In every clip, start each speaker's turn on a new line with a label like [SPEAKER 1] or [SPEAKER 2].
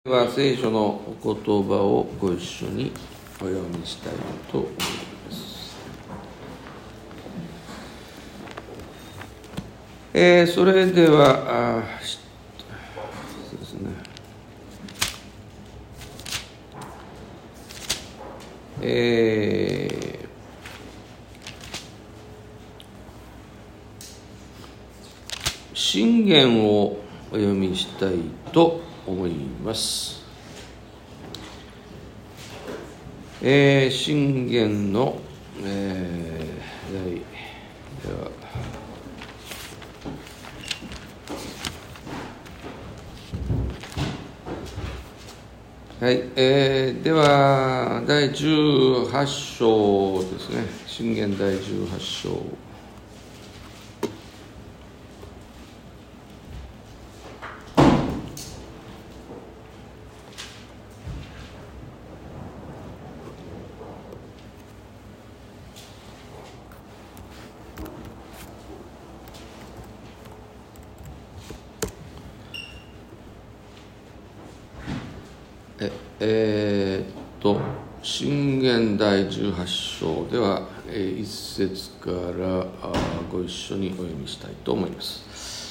[SPEAKER 1] では聖書のお言葉をご一緒にお読みしたいと思います。それではそうですね、箴言をお読みしたいと思います。箴言の、では第18章ですね。箴言第18章。箴言第18章では1節からご一緒にお読みしたいと思います。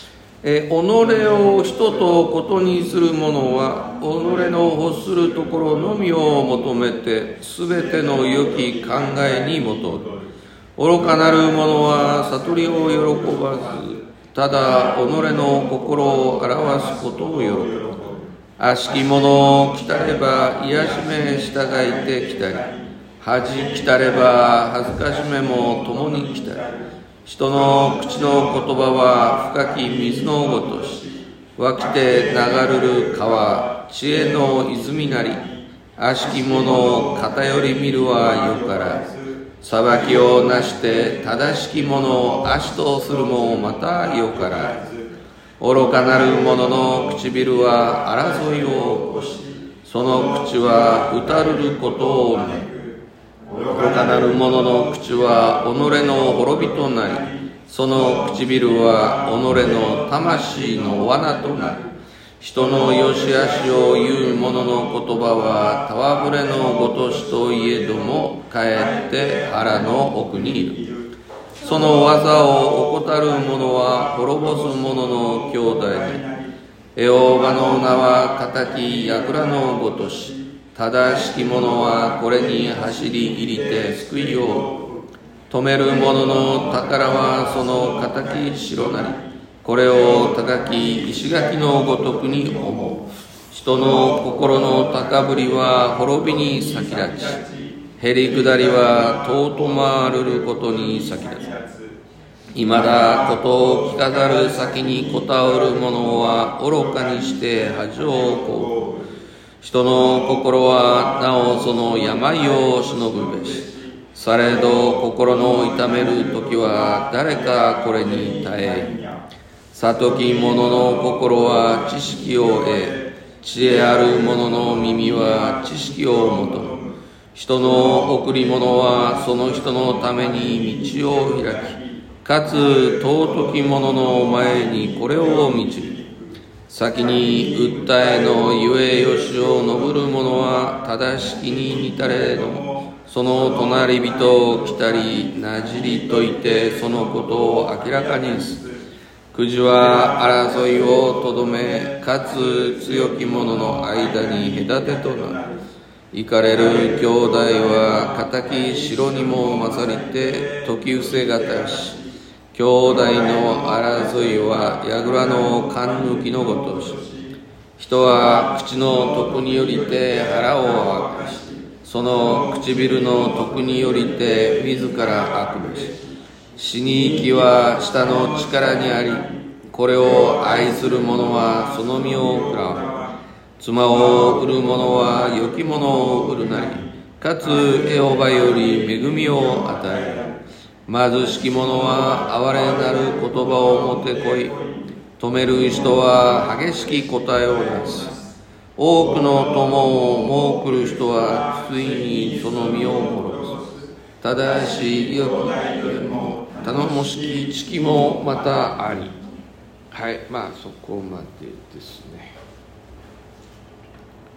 [SPEAKER 1] 己を人とことにする者は己の欲するところのみを求めてすべての良き考えに基づく。愚かなる者は悟りを喜ばず、ただ己の心を表すことを喜ぶ。悪しき者を来たれば癒しめ従いて来たり、恥来たれば恥ずかしめも共に来たり。人の口の言葉は深き水のごとし、湧きて流るる川、知恵の泉なり。悪しき者を偏り見るはよからず、裁きをなして正しき者を悪しとするもまたよからず。愚かなる者の唇は争いを起こし、その口は打たるることをなる。愚かなる者の口は己の滅びとなり、その唇は己の魂の罠となる。人の良し悪しを言う者の言葉は戯れのごとしといえども、かえって腹の奥にいる。その技を怠る者は滅ぼす者の兄弟で、エホバの名は敵櫓のごとし、正しき者はこれに走り入りて救いを止める者の宝はその敵城なり。これを高き石垣のごとくに思う。人の心の高ぶりは滅びに先立ち、へりくだりは遠と回るることに先立つ。いまだことを聞かざる先にこたおる者は愚かにして恥をこう。人の心はなおその病をしのぐべし。されど心の痛める時は誰かこれに耐え。悟き者の心は知識を得、知恵ある者の耳は知識を求む。人の贈り物はその人のために道を開き、かつ尊き者の前にこれを導く。先に訴えのゆえよしを述る者は正しきに似たれども、その隣人を来たりなじりといてそのことを明らかにする。くじは争いをとどめ、かつ強き者の間に隔てとなる。行かれる兄弟は敵城にも勝りて時伏せがたし、兄弟の争いは櫓の勘抜きのごとし。人は口の徳によりて腹を明かし、その唇の徳によりて自ら悪めし。死に行きは舌の力にあり、これを愛する者はその身を食らう。妻を売る者は良き者を売るなり、かつエホバより恵みを与える。貧しき者は哀れなる言葉をもてこい、止める人は激しき答えを出す。多くの友を設くる人はついにその身を滅ぼす。ただし良きも頼もしき知識もまたあり。そこまでですね。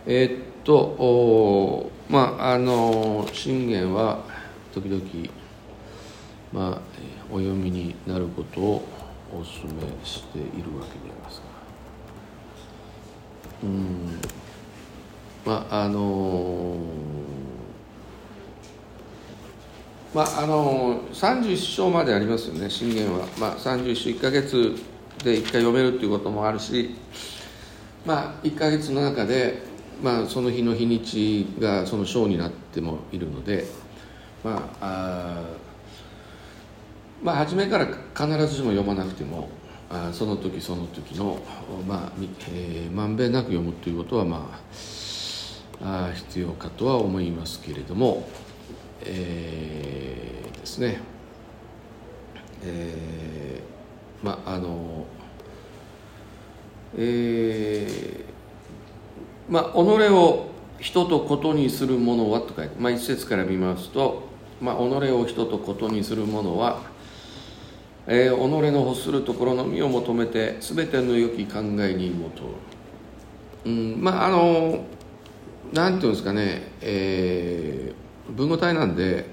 [SPEAKER 1] 信玄は時々、お読みになることをお勧めしているわけでありますが、31章までありますよね、信玄は。31章1ヶ月で1回読めるということもあるし、1ヶ月の中で、その日の日にちがその章になってもいるので、初めから必ずしも読まなくても、その時その時の、まんべんなく読むということは、必要かとは思いますけれども、ですね、己を人とことにする者はと書いて、一節から見ますと、己を人とことにする者は、己の欲するところの身を求めてすべての良き考えにもとなんていうんですかね、文語体なんで、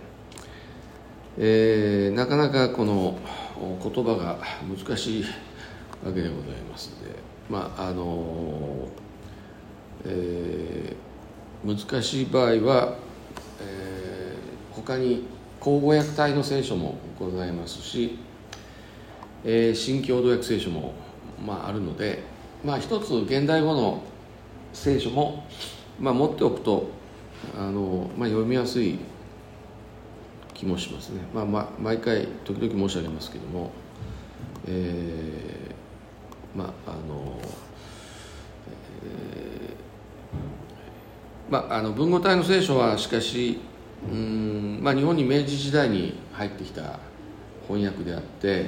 [SPEAKER 1] なかなかこの言葉が難しいわけでございますので、難しい場合は、他に口語訳体の聖書もございますし、新共同訳聖書も、あるので、一つ現代語の聖書も、持っておくと読みやすい気もしますね。毎回時々申し上げますけども、文語体の聖書はしかし日本に明治時代に入ってきた翻訳であって、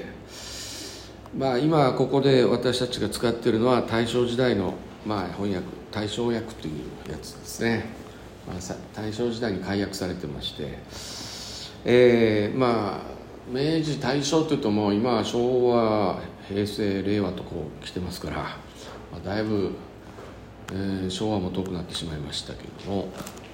[SPEAKER 1] 今ここで私たちが使っているのは大正時代の翻訳、大正訳というやつですね。大正時代に改訳されてまして、明治大正というともう今は昭和平成令和とこう来てますから、だいぶ、昭和も遠くなってしまいましたけれども、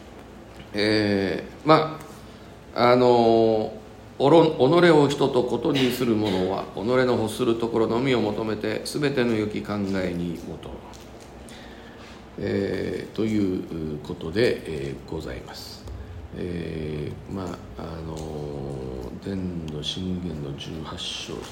[SPEAKER 1] 己を人とことにする者は己の欲するところのみを求めてすべての良き考えにもと、ということで、ございます。伝の信玄の18章です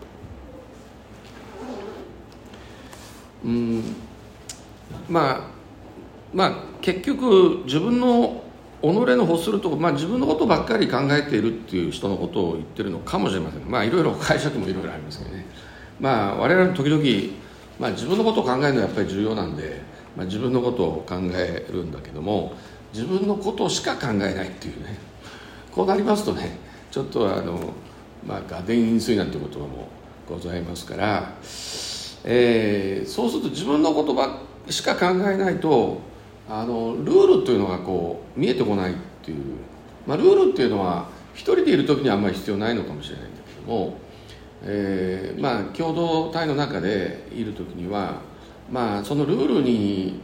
[SPEAKER 1] ね。結局自分の己の欲するところ、自分のことばっかり考えているっていう人のことを言ってるのかもしれません。いろいろ解釈もいろいろありますけどね。我々時々、自分のことを考えるのはやっぱり重要なんで、自分のことを考えるんだけども、自分のことしか考えないっていうね、こうなりますとね、ちょっと画伝飲水なんて言葉もございますから、そうすると自分のことしか考えないとルールというのがこう見えてこないっていう、ルールっていうのは一人でいる時にはあんまり必要ないのかもしれないんだけども、共同体の中でいる時には、そのルールに、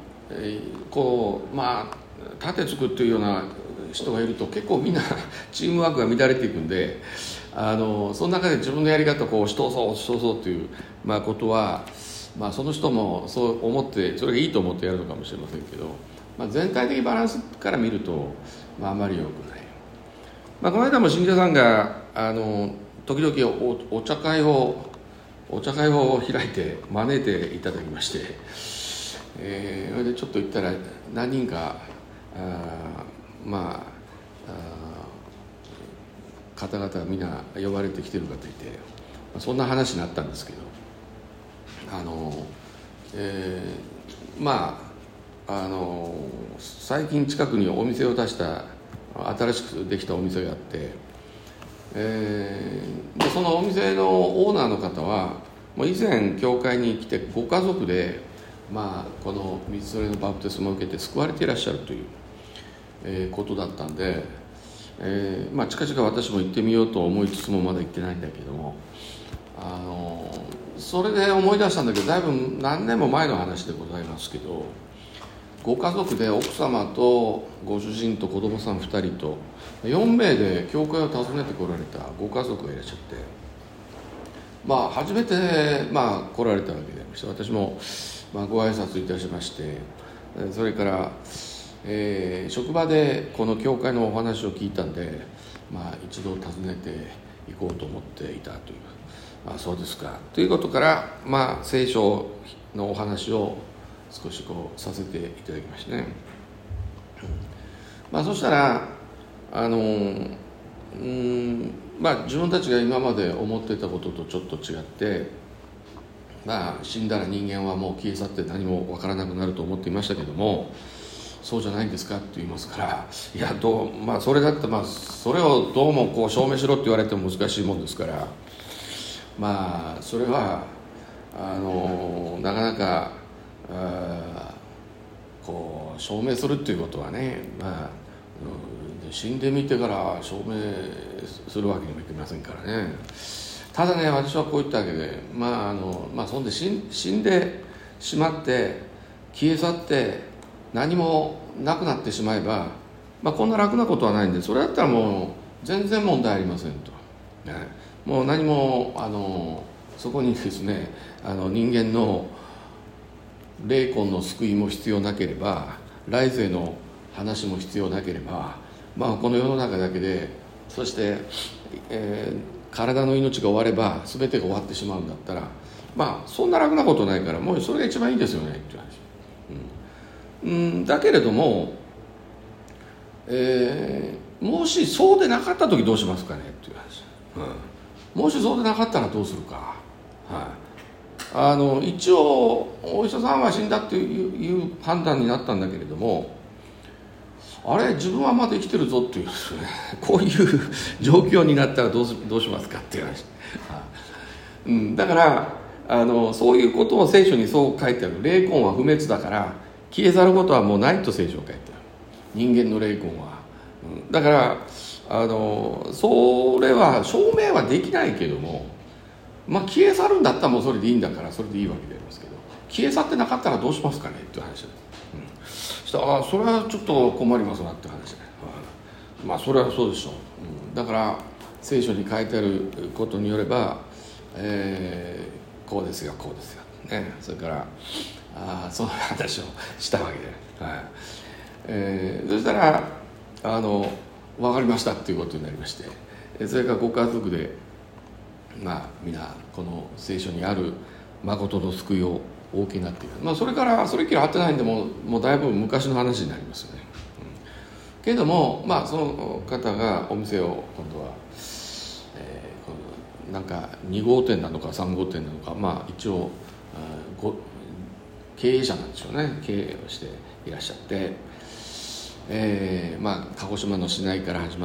[SPEAKER 1] 盾つくっていうような人がいると結構みんなチームワークが乱れていくんで、その中で自分のやり方をこう押し通そうという、ことは、その人もそう思ってそれがいいと思ってやるのかもしれませんけど、全体的バランスから見ると、あまり良くない。この間も信者さんが時々お茶会を開いて招いていただきまして、それでちょっと言ったら何人か方々みんな呼ばれてきてる方いて、そんな話になったんですけど、最近近くにお店を出した新しくできたお店があって、でそのお店のオーナーの方はもう以前教会に来てご家族で、この水それのバプテスマを受けて救われていらっしゃるという、ことだったんで、近々私も行ってみようと思いつつもまだ行ってないんだけども、それで思い出したんだけど、だいぶ何年も前の話でございますけど、 ご家族で奥様とご主人と子供さん2人と4名で教会を訪ねてこられたご家族がいらっしゃって、初めて、来られたわけでありまして、私も、ご挨拶いたしまして、それから、職場でこの教会のお話を聞いたんで、一度訪ねていこうと思っていたという、そうですかということから、聖書のお話を少しさせていただきましたね。そしたら自分たちが今まで思っていたこととちょっと違って、死んだら人間はもう消え去って何も分からなくなると思っていましたけども、そうじゃないんですかって言いますから、いやそれだってそれをどうも証明しろって言われても難しいもんですから、それはなかなか証明するっていうことはね、死んでみてから証明するわけにもいきませんからね。ただね、私はこう言ったわけで、そんで死んでしまって消え去って何もなくなってしまえば、こんな楽なことはないんで、それだったらもう全然問題ありませんと、もう何もそこにですね人間の霊魂の救いも必要なければ、来世の話も必要なければ、この世の中だけで、そして、体の命が終われば全てが終わってしまうんだったら、そんな楽なことないから、もうそれが一番いいですよねっていう話、だけれども、もしそうでなかった時どうしますかねっていう話、もしそうでなかったらどうするか、一応お医者さんは死んだっていう判断になったんだけれども、あれ自分はまだ生きてるぞっていうですね、こういう状況になったらどうしますかっていう話、だからそういうことを聖書にそう書いてある。霊魂は不滅だから消え去ることはもうないと聖書を書いてある。人間の霊魂は、だからそれは証明はできないけども、消え去るんだったらもうそれでいいんだから、それでいいわけでありますけど、消え去ってなかったらどうしますかねっていう話です。そしたらそれはちょっと困りますなっていう話で、それはそうでしょう、だから聖書に書いてあることによれば、こうですよこうですよ、それからその話をしたわけで、そしたら分かりましたっていうことになりまして、それからご家族で皆この聖書にある誠の救いをお受けになっている。それからそれっきり会ってないんでもうだいぶ昔の話になりますよね、けれどもその方がお店を今度は、なんか2号店なのか3号店なのか、一応経営者なんでしょうね。経営をしていらっしゃって、鹿児島の市内から始まって、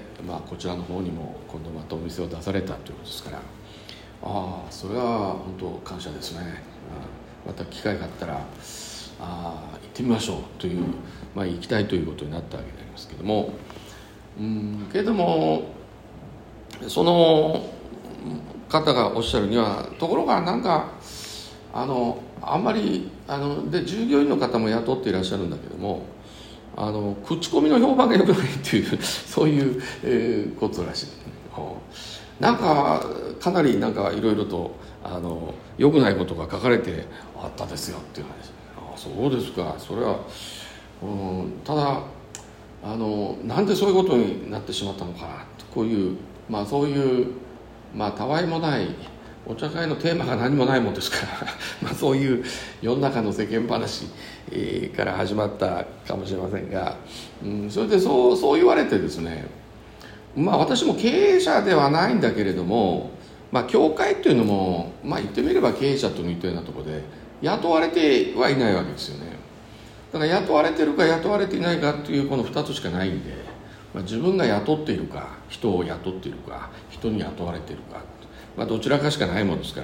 [SPEAKER 1] こちらの方にも今度またお店を出されたということですから、それは本当感謝ですね。また機会があったら行ってみましょうという、行きたいということになったわけでありますけども、けれどもその方がおっしゃるには、ところがなんかあんまりで従業員の方も雇っていらっしゃるんだけども、口コミの評判が良くないっていうそういう、ことらしい。なんかかなりなんかいろいろと良くないことが書かれてあったですよっていう話。そうですか。それは、ただなんでそういうことになってしまったのかなと、こういうそういうたわいもないお茶会のテーマが何もないもんですからそういう世の中の世間話から始まったかもしれませんが、それでそう言われてですね、私も経営者ではないんだけれども、教会っていうのも言ってみれば経営者と似たようなところで雇われてはいないわけですよね。だから雇われてるか雇われていないかっていうこの2つしかないんで、自分が雇っているか人を雇っているか人に雇われているか、どちらかしかないものですから、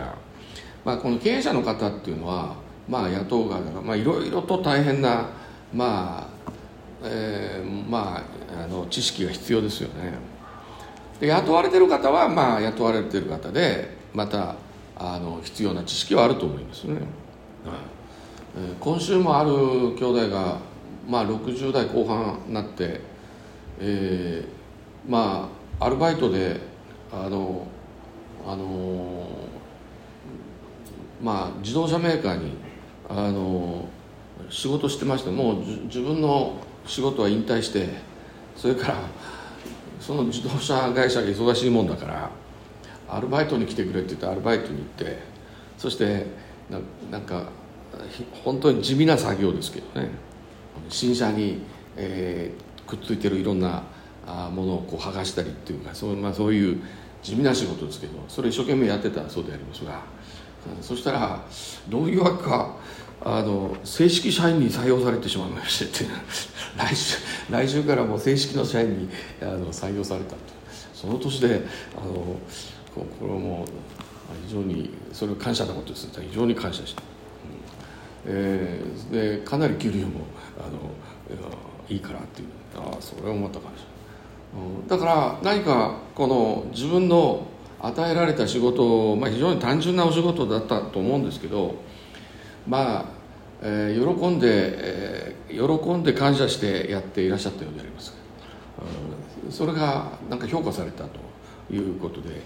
[SPEAKER 1] この経営者の方っていうのは雇う側がいろいろと大変な知識が必要ですよね。で雇われている方は雇われている方でまた必要な知識はあると思いますね。 今週もある兄弟が、60代後半になって、アルバイトで自動車メーカーに仕事してまして、もう自分の仕事は引退して、それからその自動車会社が忙しいもんだからアルバイトに来てくれって言ってアルバイトに行って、そしてなんか本当に地味な作業ですけどね、新車に、くっついてるいろんなものをこう剥がしたりっていうか、そういう地味な仕事ですけど、それ一生懸命やってたそうでありますが、そしたらどういうわけか正式社員に採用されてしまいましてって来週からもう正式の社員に採用されたと。その年でこれはもう非常にそれは感謝なことです。非常に感謝して、でかなり給料もいいからっていう、それは思った感謝、だから何かこの自分の与えられた仕事を、非常に単純なお仕事だったと思うんですけど、喜んで感謝してやっていらっしゃったようであります。それがなんか評価されたということで、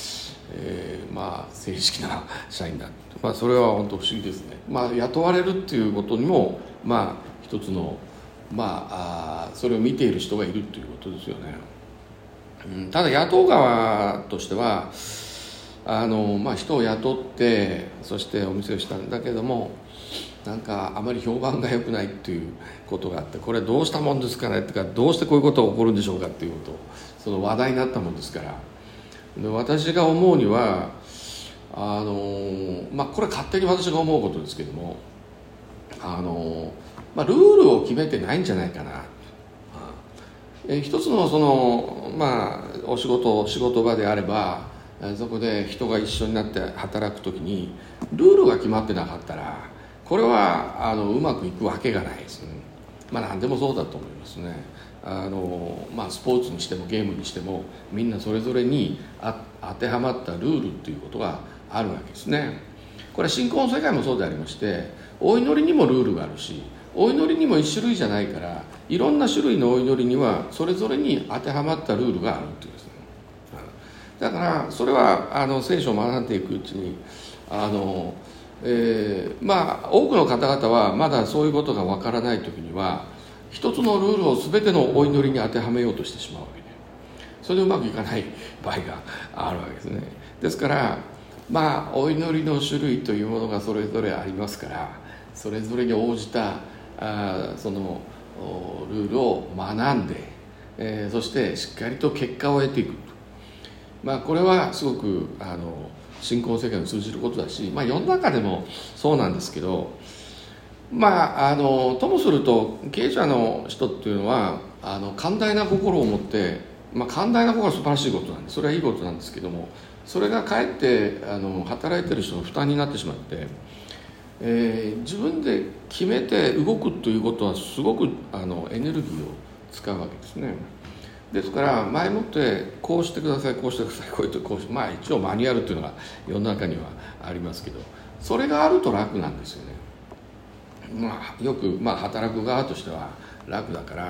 [SPEAKER 1] 正式な社員だ、それは本当不思議ですね。雇われるっていうことにも一つのそれを見ている人がいるということですよね。ただ雇う側としては人を雇ってそしてお店をしたんだけども、なんかあまり評判が良くないっていうことがあって、これどうしたもんですかねとか、どうしてこういうことが起こるんでしょうかっていうことをその話題になったもんですから、で私が思うにはこれ勝手に私が思うことですけども、ルールを決めてないんじゃないかな。一つのお仕事場であれば、そこで人が一緒になって働くときにルールが決まってなかったら、これはうまくいくわけがないですね。何でもそうだと思いますね。スポーツにしてもゲームにしても、みんなそれぞれに当てはまったルールっていうことがあるわけですね。これは信仰の世界もそうでありまして、お祈りにもルールがあるし、お祈りにも一種類じゃないから、いろんな種類のお祈りにはそれぞれに当てはまったルールがあるっていうですね。だからそれは聖書を学んでいくうちに多くの方々はまだそういうことがわからない時には、一つのルールを全てのお祈りに当てはめようとしてしまうわけで、それでうまくいかない場合があるわけですね。ですからお祈りの種類というものがそれぞれありますから、それぞれに応じたそのルールを学んで、そしてしっかりと結果を得ていくと、これはすごく信仰の世界に通じることだし、世の中でもそうなんですけど、ともすると経営者の人っていうのは寛大な心を持って、寛大な心は素晴らしいことなんで、それはいいことなんですけども、それがかえって働いてる人の負担になってしまって、自分で決めて動くということはすごくエネルギーを使うわけですね。ですから前もってこうしてください、こうしてください、こういうとこうして、一応マニュアルというのが世の中にはありますけど、それがあると楽なんですよね。よく働く側としては楽だから、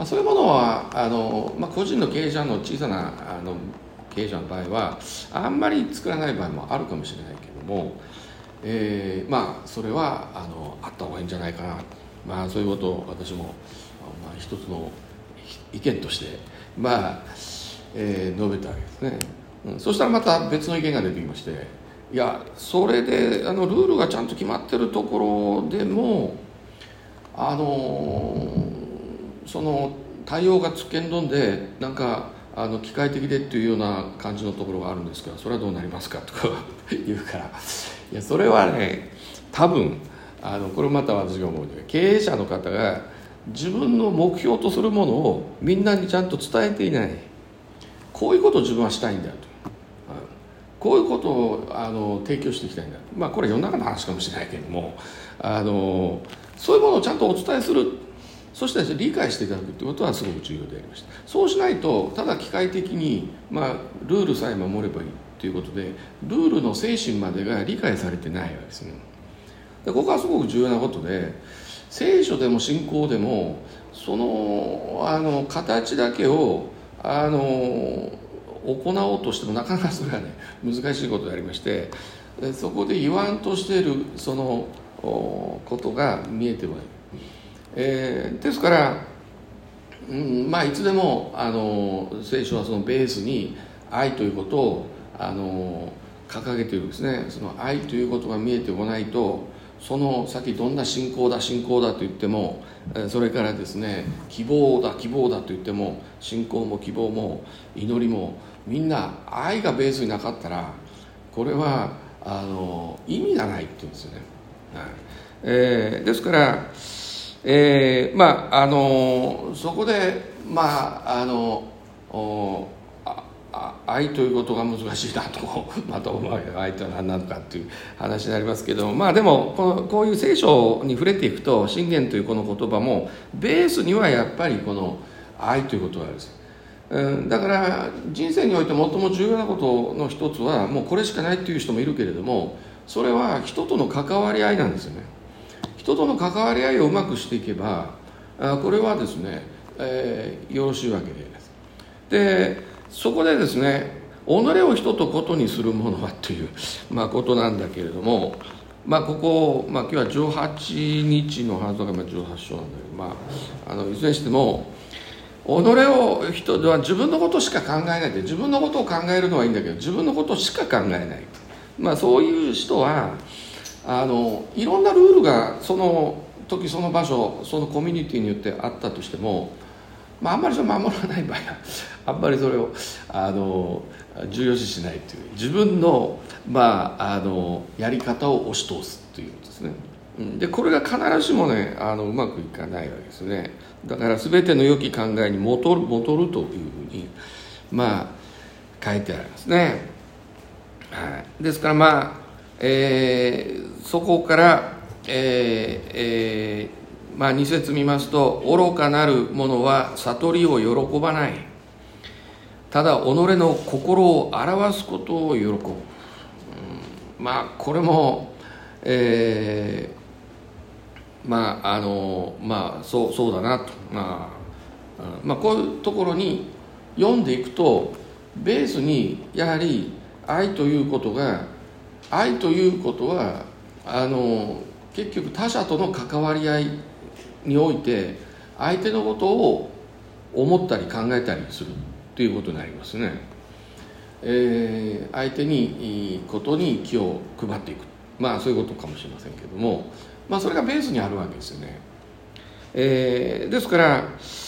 [SPEAKER 1] そういうものは個人の経営者の小さな経営者の場合はあんまり作らない場合もあるかもしれないけども、それはあった方がいいんじゃないかな、そういうことを私も、一つの意見として述べたわけですね。そしたらまた別の意見が出てきまして、いやそれでルールがちゃんと決まってるところでもその対応がつっけんどんでなんか機械的でっていうような感じのところがあるんですが、それはどうなりますかとか言うから、いやそれはね、多分これまた私が思うには、経営者の方が自分の目標とするものをみんなにちゃんと伝えていない。こういうことを自分はしたいんだと、こういうことを提供していきたいんだ、これ世の中の話かもしれないけれども、そういうものをちゃんとお伝えする、そして理解していただくということはすごく重要でありました。そうしないとただ機械的に、ルールさえ守ればいいということで、ルールの精神までが理解されてないわけですね。 でここはすごく重要なことで、聖書でも信仰でもその形だけを行おうとしてもなかなかそれはね難しいことでありまして、そこで言わんとしているそのことが見えてこない、ですから、いつでも聖書はそのベースに愛ということを掲げているんですね。その愛ということが見えてこないと、その先どんな信仰だと言っても、それからですね希望だと言っても、信仰も希望も祈りもみんな愛がベースになかったら、これは意味がないって言うんですよね。ですから、そこで愛ということが難しいなとまた愛とは何なのかっていう話になりますけども、でもこういう聖書に触れていくと、箴言というこの言葉もベースにはやっぱりこの愛ということがあるんです。だから人生において最も重要なことの一つは、もうこれしかないっていう人もいるけれども、それは人との関わり合いなんですよね。人との関わり合いをうまくしていけば、これはですね、よろしいわけです。でそこでですね、己を人とことにするものはという、ことなんだけれども、ここ、今日は18日の話とか18章なんだけど、いずれにしても己を人では自分のことしか考えないで、自分のことを考えるのはいいんだけど、自分のことしか考えない、そういう人はいろんなルールがその時その場所そのコミュニティによってあったとしても、あんまりそれ守らない場合はあんまりそれを重要視しないという、自分の、やり方を押し通すということですね。でこれが必ずしもねうまくいかないわけですね。だから全ての良き考えに戻るというふうに書いてありますね。ですからそこから、2節見ますと、愚かなる者は悟りを喜ばない、ただ己の心を表すことを喜ぶ。これもそうだなと、こういうところに読んでいくと、ベースにやはり愛ということは結局他者との関わり合いにおいて相手のことを思ったり考えたりするということになりますね。相手にいいことに気を配っていく、そういうことかもしれませんけども、それがベースにあるわけですよね。ですから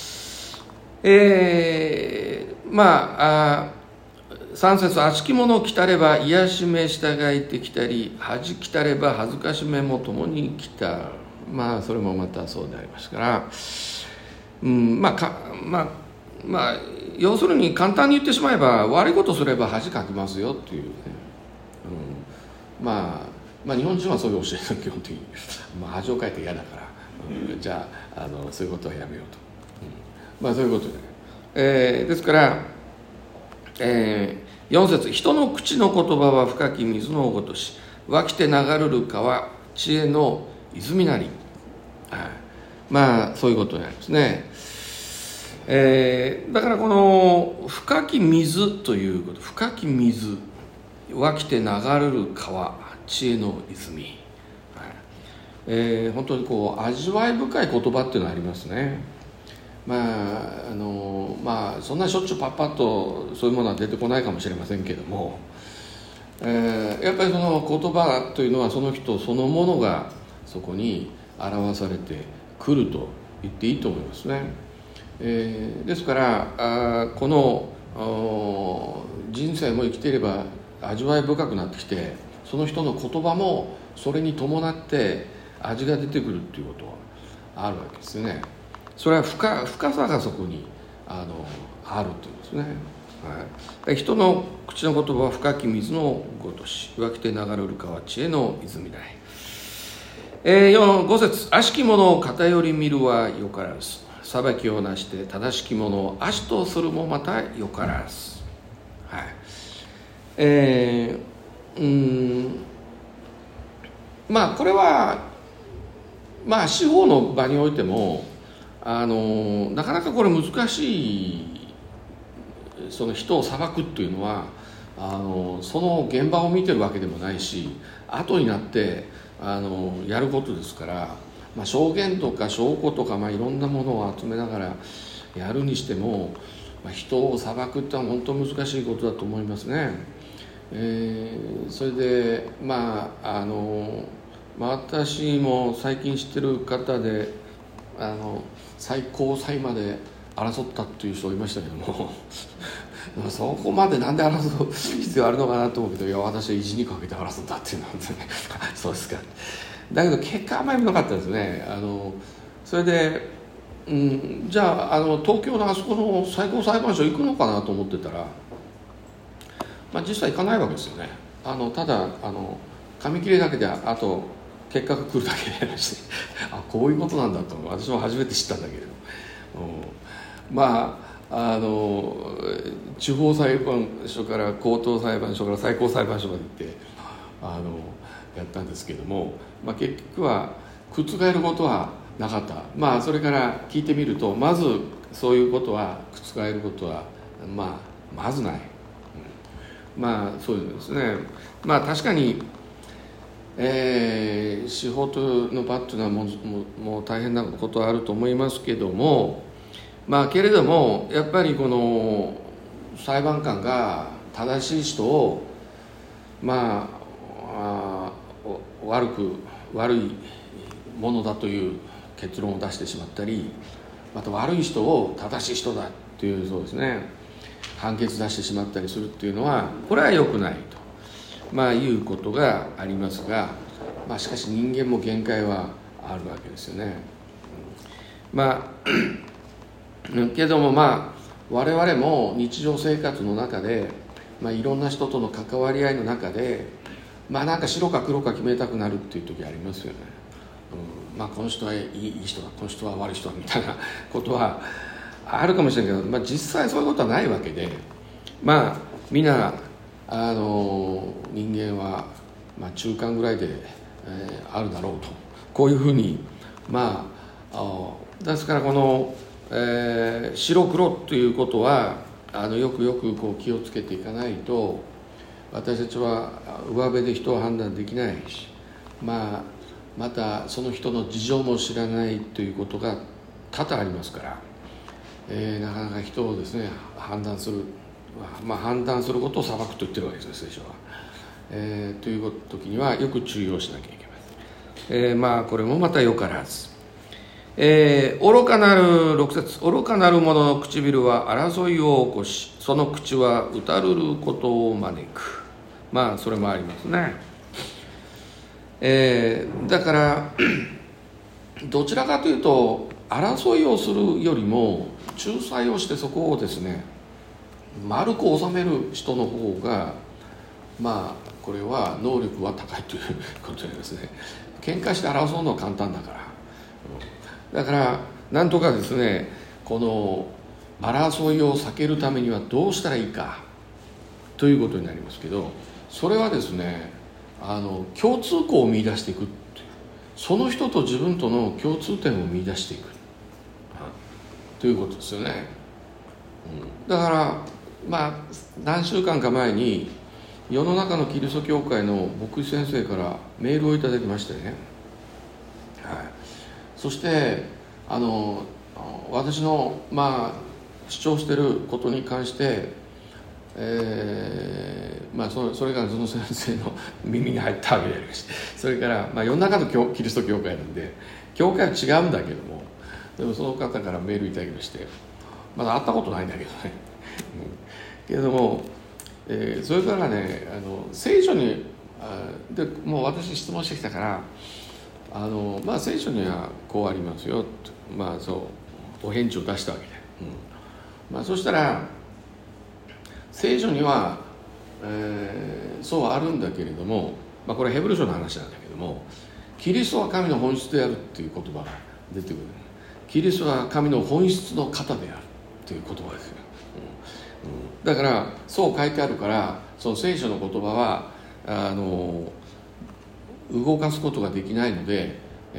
[SPEAKER 1] 3節、悪しき者を来たれば癒しめ従いてきたり、恥来たれば恥ずかしめも共に来た。それもまたそうでありますから、要するに簡単に言ってしまえば、悪いことすれば恥かきますよっていうね。日本人はそういう教えが基本的に恥をかいて嫌だから、じゃあそういうことはやめようと、そういうことで、ですから4節、人の口の言葉は深き水のごとし、湧きて流るる川、知恵の泉なり。そういうことになりますね。だからこの深き水ということ、深き水、湧きて流るる川、知恵の泉、本当に味わい深い言葉っていうのがありますね。そんなしょっちゅうパッパッとそういうものは出てこないかもしれませんけども、やっぱりその言葉というのはその人そのものがそこに表されてくると言っていいと思いますね。ですからこの人生も生きていれば味わい深くなってきて、その人の言葉もそれに伴って味が出てくるっていうことはあるわけですね。それは深さがそこにあるというんですね。人の口の言葉は深き水のごとし、湧きて流れる川、知恵の泉なり。5節、悪しき者を偏り見るはよからず、裁きをなして正しき者を悪しとするもまたよからず。 これは司法の場においてもなかなかこれ難しい、その人を裁くっていうのはその現場を見てるわけでもないし、後になってやることですから、証言とか証拠とか、いろんなものを集めながらやるにしても、人を裁くってのは本当に難しいことだと思いますね。それで私も最近知ってる方で最高裁まで争ったっていう人いましたけどもそこまでなんで争う必要あるのかなと思うけど、いや私は意地にかけて争ったっていうのはそうですか。だけど結果あんまり良かったですね。それで、じゃあ東京のあそこの最高裁判所行くのかなと思ってたら、実際行かないわけですよね。ただ紙切れだけであと結果が来るだけでしてこういうことなんだと私も初めて知ったんだけれど、地方裁判所から高等裁判所から最高裁判所まで行ってやったんですけども、結局は覆ることはなかった。それから聞いてみると、まずそういうことは覆ることはまずない。そういうですね。確かに、司法の場っていうのはもう大変なことはあると思いますけども、けれどもやっぱりこの裁判官が正しい人を悪いものだという結論を出してしまったり、また悪い人を正しい人だっていうそうですね判決出してしまったりするっていうのは、これは良くないと、いうことがありますが、しかし人間も限界はあるわけですよね。けども我々も日常生活の中で、いろんな人との関わり合いの中で、なんか白か黒か決めたくなるっていう時ありますよね。この人はいい人だ、この人は悪い人だみたいなことはあるかもしれないけど、実際そういうことはないわけで、みんな人間は、中間ぐらいで、あるだろうと、こういうふうにですからこの、白黒ということはよくこう気をつけていかないと、私たちは上辺で人を判断できないし、またその人の事情も知らないということが多々ありますから、なかなか人をですね判断することを裁くと言ってるわけです、聖書は。という時にはよく注意をしなきゃいけません。これもまたよからず。愚かなる6節、愚かなる者の唇は争いを起こし、その口は打たるることを招く。それもありますね。だからどちらかというと争いをするよりも仲裁をして、そこをですね丸く収める人の方がこれは能力は高いということですね。喧嘩して争うのは簡単だから、だからなんとかですねこの争いを避けるためにはどうしたらいいかということになりますけど、それはですね共通項を見出していくっていう、その人と自分との共通点を見出していくということですよね。だから何週間か前に世の中のキリスト教会の牧師先生からメールをいただきましてね、そして私の主張していることに関して、それがその先生の耳に入ったわけでありまして、それから、世の中のキリスト教会なんで教会は違うんだけども、でもその方からメールいただきまして、まだ会ったことないんだけどねけれども、それからね聖書にでもう私質問してきたから、聖書にはこうありますよと、そうお返事を出したわけで、そしたら聖書には、そうあるんだけれども、これヘブル書の話なんだけども、キリストは神の本質であるっていう言葉が出てくる。キリストは神の本質の方であるという言葉ですよ。だからそう書いてあるから、その聖書の言葉は動かすことができないので、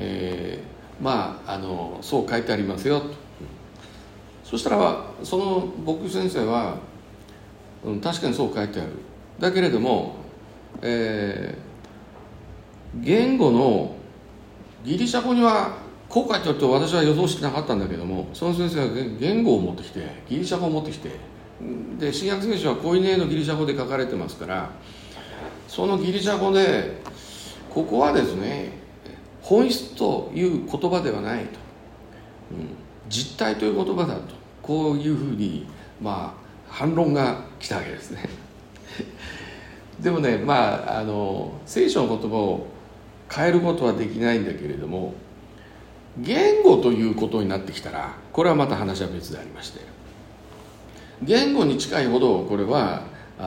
[SPEAKER 1] そう書いてありますよと。そしたらその牧師先生は、確かにそう書いてある。だけれども、言語のギリシャ語にはこう書いてあると私は予想してなかったんだけども、その先生が言語を持ってきて、ギリシャ語を持ってきて、で新約聖書はコイネーのギリシャ語で書かれてますから、そのギリシャ語でここはですね、本質という言葉ではないと、実体という言葉だと、こういうふうに反論が来たわけですね。でもね、聖書の言葉を変えることはできないんだけれども、言語ということになってきたら、これはまた話は別でありまして、言語に近いほどこれは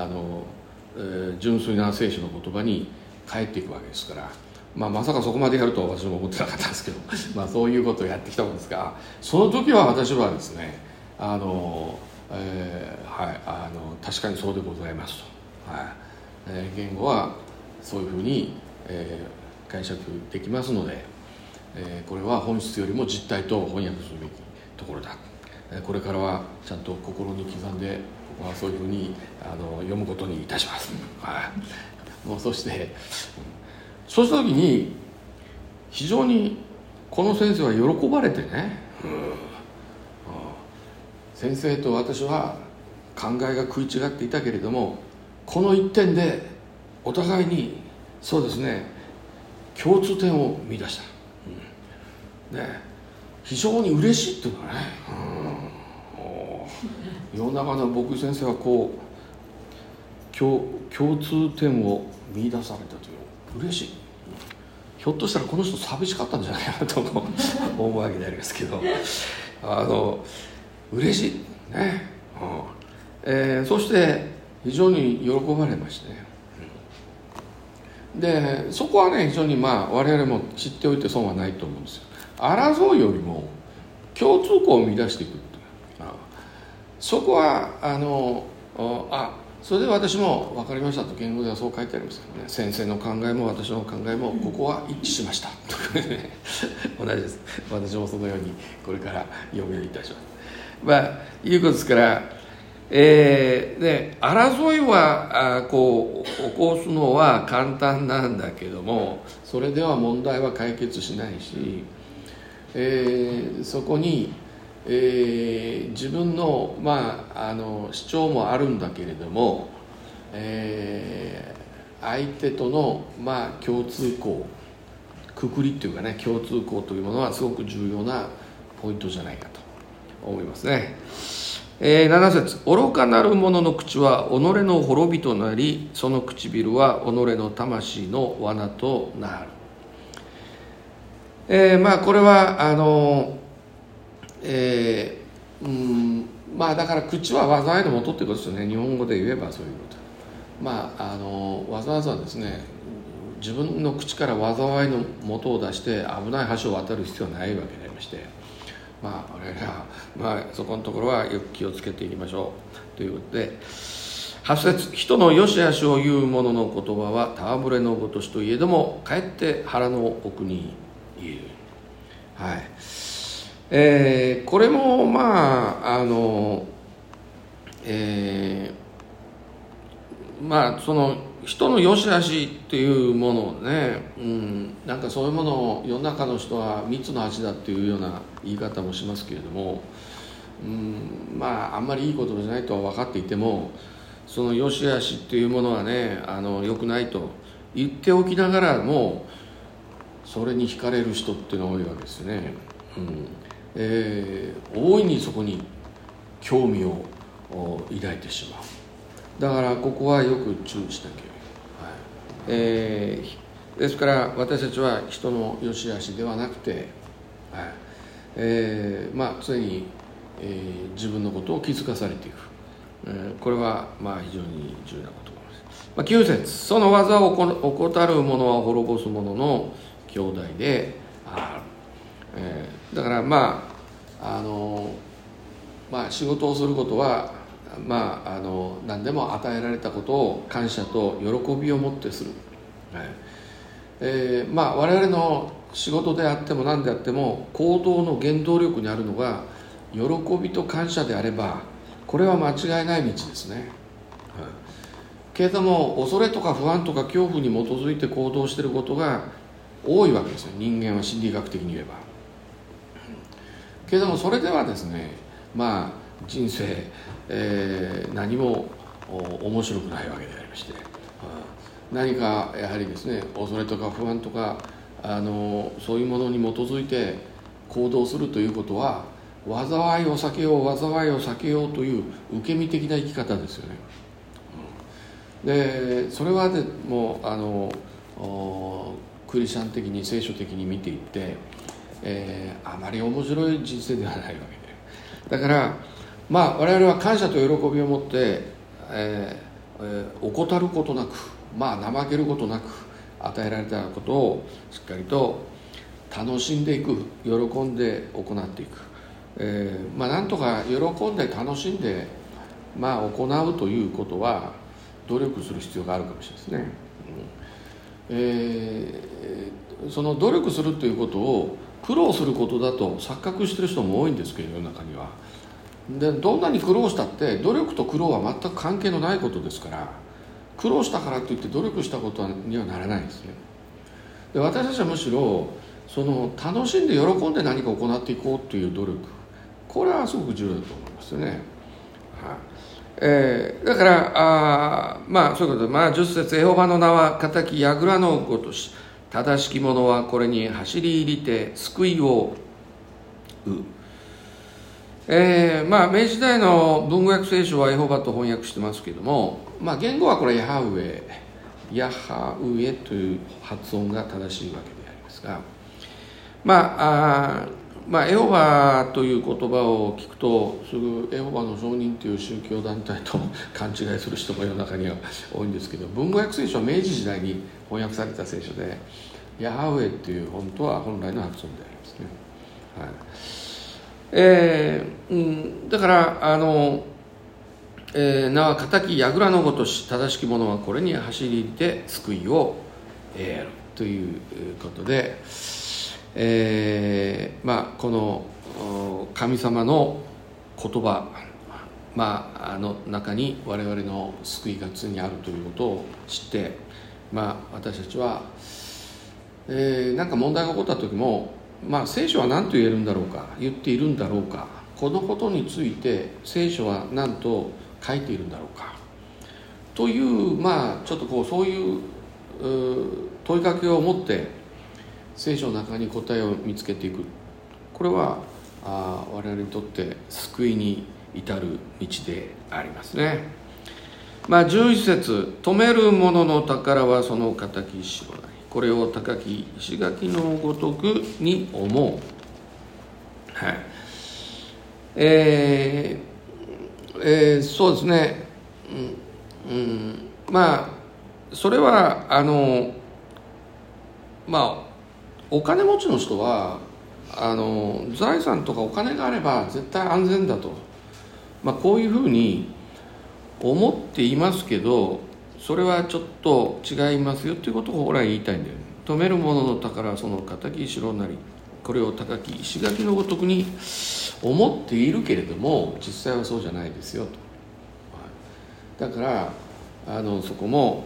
[SPEAKER 1] 純粋な聖書の言葉に変えていくわけですから、まさかそこまでやるとは私も思ってなかったんですけどそういうことをやってきたものですが、その時は私はですね、確かにそうでございますと、言語はそういうふうに、解釈できますので、これは本質よりも実態と翻訳するべきところだ。これからはちゃんと心に刻んで、そういうふうに読むことにいたします。もうそしてそうした時に非常にこの先生は喜ばれてね、先生と私は考えが食い違っていたけれども、この一点でお互いにそうですね、共通点を見出した、非常に嬉しいっていうのはね、世の中の牧師先生はこう共通点を見出されたという嬉しい。ひょっとしたらこの人寂しかったんじゃないかなと思うわけでありますけど、嬉しいね、そして非常に喜ばれましてね、でそこはね、非常に我々も知っておいて損はないと思うんですよ。争うよりも共通項を見出していく、そこはそれで私も分かりましたと、言語ではそう書いてありますけどね、先生の考えも私の考えもここは一致しましたと同じです。私もそのようにこれから読むようにいたします。いうことですから、争いはこう起こすのは簡単なんだけども、それでは問題は解決しないし、そこに自分の、主張もあるんだけれども、相手との、共通項、くくりっていうかね、共通項というものはすごく重要なポイントじゃないかと思いますね。7節、愚かなる者の口は己の滅びとなり、その唇は己の魂の罠となる。これはだから口は災いの元ってことですよね。日本語で言えばそういうこと。わざわざですね、自分の口から災いの元を出して危ない橋を渡る必要はないわけでありまして、我々は、そこのところはよく気をつけていきましょうということで、8節、人の良し悪しを言う者の言葉は戯れのごとしといえども、かえって腹の奥に言う。これもその人の良し悪しっていうものをね、なんかそういうものを世の中の人は蜜の味だっていうような言い方もしますけれども、あんまりいいことじゃないとは分かっていても、その良し悪しっていうものはね、良くないと言っておきながらも、それに惹かれる人っていうのが多いわけですね。大いにそこに興味を抱いてしまう。だからここはよく注意しなきゃいけない。ですから私たちは人の良し悪しではなくて、常に、自分のことを気づかされていく。これは非常に重要なことです。9節、その技を怠る者は滅ぼす者の兄弟である。だから仕事をすることは何でも与えられたことを感謝と喜びを持ってする、 我々の仕事であっても何であっても行動の原動力にあるのが喜びと感謝であれば、これは間違いない道ですね。けれども恐れとか不安とか恐怖に基づいて行動していることが多いわけですよ、人間は心理学的に言えば。けれどもそれではですね、人生、何も面白くないわけでありまして、何かやはりですね、恐れとか不安とかそういうものに基づいて行動するということは、災いを避けよう災いを避けようという受け身的な生き方ですよね。でそれはもうクリスチャン的に聖書的に見ていって、あまり面白い人生ではないわけで、だから我々は感謝と喜びを持って、怠ることなく、怠けることなく与えられたことをしっかりと楽しんでいく、喜んで行っていく、なんとか喜んで楽しんで、行うということは努力する必要があるかもしれないですね。その努力するということを苦労することだと錯覚している人も多いんですけど、世の中には。でどんなに苦労したって努力と苦労は全く関係のないことですから、苦労したからといって努力したことにはならないんですね。で私たちはむしろその楽しんで喜んで何か行っていこうという努力、これはすごく重要だと思いますよね。だからそういうことで、10節、エホバの名は固き櫓のごとし、正しき者はこれに走り入りて救いを得う。明治時代の文語訳聖書はエホバと翻訳してますけども、言語はこれヤハウェという発音が正しいわけでありますが、エホバという言葉を聞くとすぐエホバの証人という宗教団体と勘違いする人も世の中には多いんですけど、文語訳聖書は明治時代に翻訳された聖書で、ヤハウェという本当は本来の発音でありますね。だから名は固き櫓のごとし、正しき者はこれに走り入って救いを得るということで、この神様の言葉、の中に我々の救いが常にあるということを知って、私たちは、何か問題が起こった時も、聖書は何と言えるんだろうか、言っているんだろうか、このことについて聖書は何と書いているんだろうかという、ちょっとそういう問いかけを持って聖書の中に答えを見つけていく、これは我々にとって救いに至る道でありますね。11節、止める者の宝はその固き城なり、これを高き石垣のごとくに思う。そうですね、それはお金持ちの人は財産とかお金があれば絶対安全だと、こういうふうに思っていますけど、それはちょっと違いますよということを俺は言いたいんだよね。止める者の宝はその固き城なり、これを高き石垣のごとくに思っているけれども実際はそうじゃないですよと。だからそこも、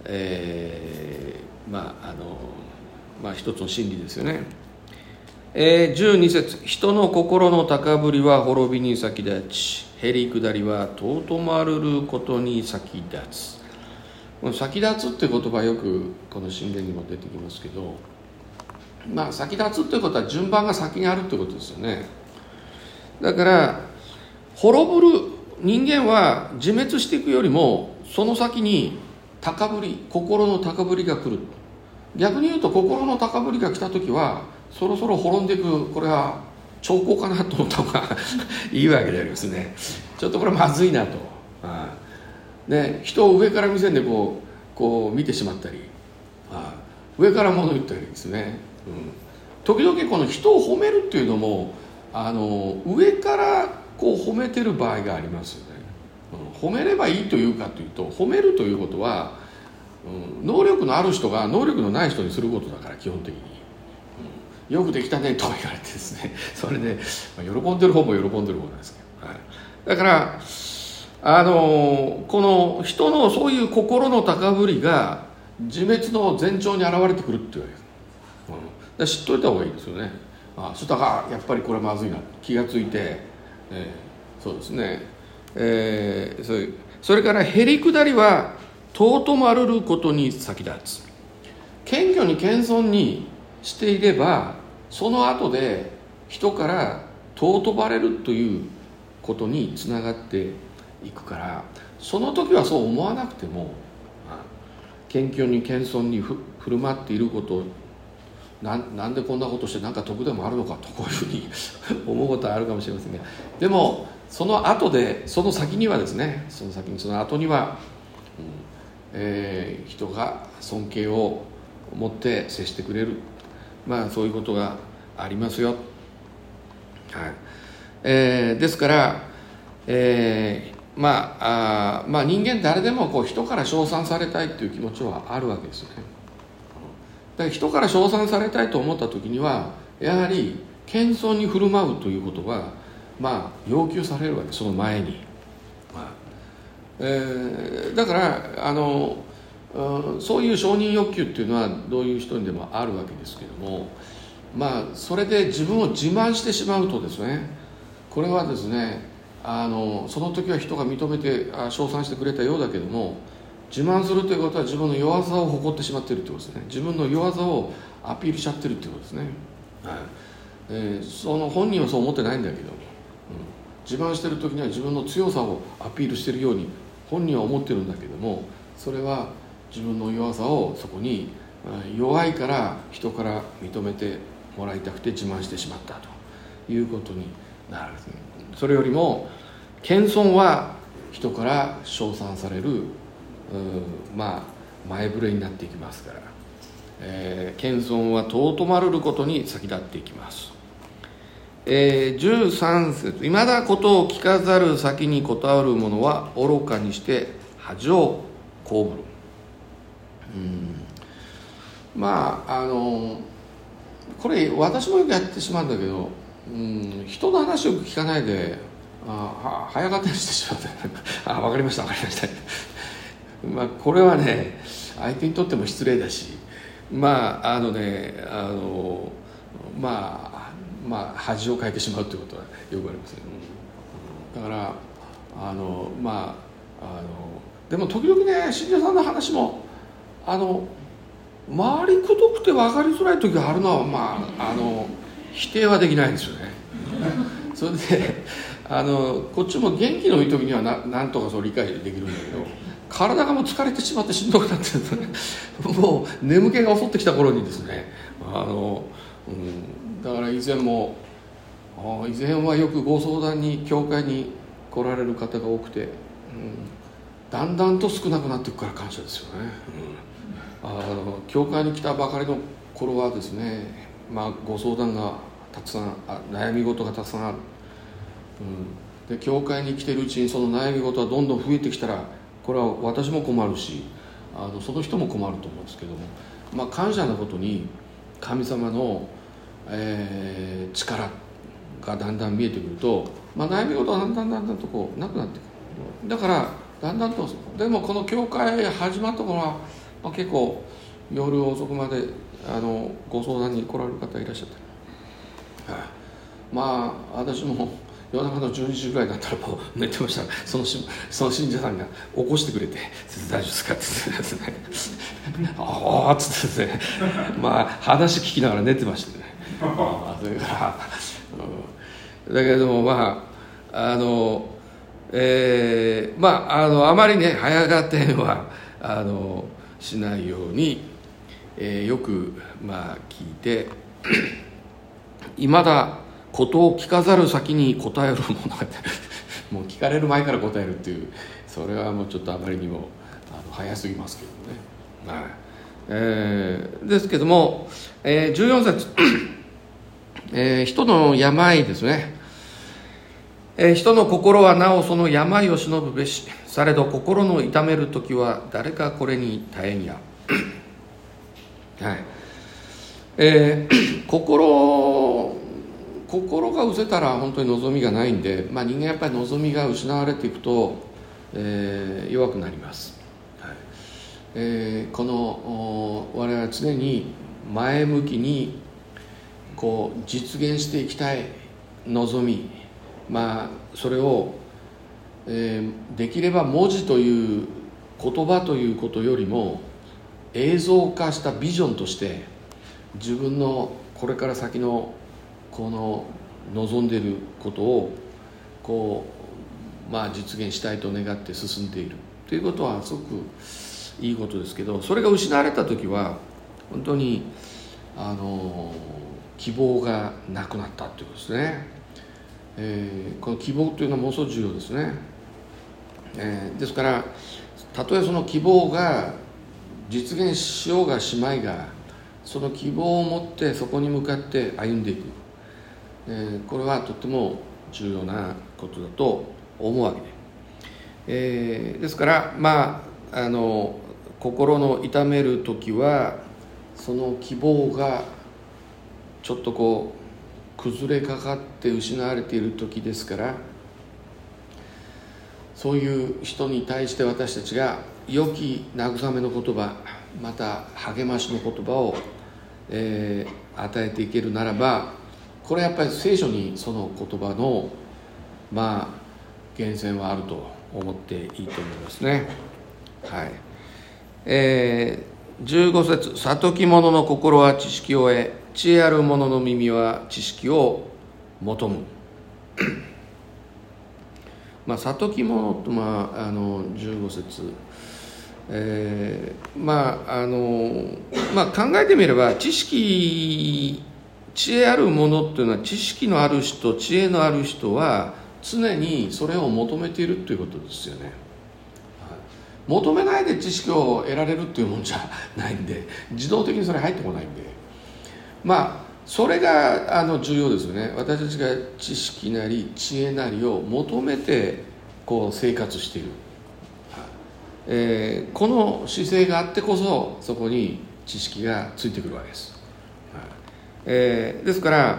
[SPEAKER 1] 一つの真理ですよね。12節、人の心の高ぶりは滅びに先立ち、へりくだりは尊まるることに先立つ。この先立つって言葉はよくこの箴言にも出てきますけど、先立つってことは順番が先にあるってことですよね。だから滅ぶる人間は自滅していくよりもその先に高ぶり、心の高ぶりが来る。逆に言うと心の高ぶりが来た時はそろそろ滅んでいく、これは兆候かなと思った方がいいわけでありますね。ちょっとこれまずいなと、人を上から目線でこう見てしまったり、上から物言ったりですね、時々この人を褒めるっていうのも上から褒めてる場合がありますよね。褒めればいいというかというと、褒めるということは能力のある人が能力のない人にすることだから、基本的に、よくできたねとか言われてですね、それで、喜んでる方も喜んでる方なんですけど、はい、だからこの人のそういう心の高ぶりが自滅の前兆に現れてくるっていうわけです、だから知っといた方がいいですよね。そしたらやっぱりこれまずいな気がついて、そうですね、それからへりくだりは尊まるることに先立つ。謙虚に謙遜にしていれば、その後で人から尊ばれるということにつながっていくから、その時はそう思わなくても、謙虚に謙遜に振る舞っていることをなんでこんなことして何か得でもあるのかと、こういうふうに思うことはあるかもしれませんが、でもその後で、その先にはですね、その後には、人が尊敬を持って接してくれる、そういうことがありますよ、ですから、人間誰でもこう人から称賛されたいという気持ちはあるわけですよね。だから人から称賛されたいと思った時には、やはり謙遜に振る舞うということが要求されるわけ、その前に、だからそういう承認欲求っていうのはどういう人にでもあるわけですけども、それで自分を自慢してしまうとですね、これはですね、その時は人が認めて称賛してくれたようだけども、自慢するということは自分の弱さを誇ってしまっているということですね。自分の弱さをアピールしちゃってるということですね、その本人はそう思ってないんだけど、自慢してる時には自分の強さをアピールしているように本人は思ってるんだけども、それは自分の弱さをそこに、弱いから人から認めてもらいたくて自慢してしまったということになるんですね。それよりも謙遜は人から称賛される前触れになっていきますから、謙遜は尊まるることに先立っていきます。13節、いまだことを聞かざる先に答る者は愚かにして恥を被る。これ私もよくやってしまうんだけど、人の話を聞かないで早がてにしてしまって分かりましたこれはね、相手にとっても失礼だし、恥をかいてしまうということはよくありますね。だからでも時々ね、信者さんの話も回りくどくて分かりづらい時があるのは否定はできないんですよね。それでこっちも元気のいい時にはなんとかそう理解できるんだけど、体がもう疲れてしまってしんどくなってるとね、もう眠気が襲ってきた頃にですね、だから以前はよくご相談に教会に来られる方が多くて、だんだんと少なくなっていくから感謝ですよね。教会に来たばかりの頃はですね、ご相談がたくさん悩み事がたくさんある、で教会に来てるうちにその悩み事はどんどん増えてきたら、これは私も困るしその人も困ると思うんですけども、感謝なことに神様の、力がだんだん見えてくると、悩み事はだんだんとこうなくなってくる。だからだんだんと、でもこの教会始まった頃は、結構夜遅くまでご相談に来られる方いらっしゃって、私も夜中の12時ぐらいになったらもう寝てました。その信者さんが起こしてくれて「先生大丈夫ですか?」って言ってですね「ああ」っつってですね、話聞きながら寝てましたね。それから、だけどもあまりね早がてはしないように、よく聞いていまだことを聞かざる先に答えるものがもう聞かれる前から答えるっていう、それはもうちょっとあまりにも早すぎますけどね。ですけども、14節人の病ですね、 人の心はなおその病を忍ぶべし、されど心の痛めるときは誰かこれに耐えんや。はい。心が失せたら本当に望みがないんで、人間やっぱり望みが失われていくと、弱くなります。はい。この我々は常に前向きに実現していきたい望み、それを、できれば文字という言葉ということよりも映像化したビジョンとして自分のこれから先のこの望んでいることを実現したいと願って進んでいるということはすごくいいことですけど、それが失われた時は本当に希望がなくなったということですね。この希望というのはものすごく重要ですね。ですからたとえその希望が実現しようがしまいが、その希望を持ってそこに向かって歩んでいく、これはとっても重要なことだと思うわけで、ですから心の痛める時はその希望がちょっと崩れかかって失われている時ですから、そういう人に対して私たちが良き慰めの言葉、また励ましの言葉を、与えていけるならば、これはやっぱり聖書にその言葉の源泉はあると思っていいと思いますね。はい。15節、悟き者の心は知識を得、知恵ある者の耳は知識を求む。悟き者と15節、考えてみれば知恵ある者っていうのは、知識のある人、知恵のある人は常にそれを求めているということですよね。求めないで知識を得られるっていうもんじゃないんで、自動的にそれ入ってこないんで、それが重要ですよね。私たちが知識なり知恵なりを求めて生活している、この姿勢があってこそそこに知識がついてくるわけです。ですから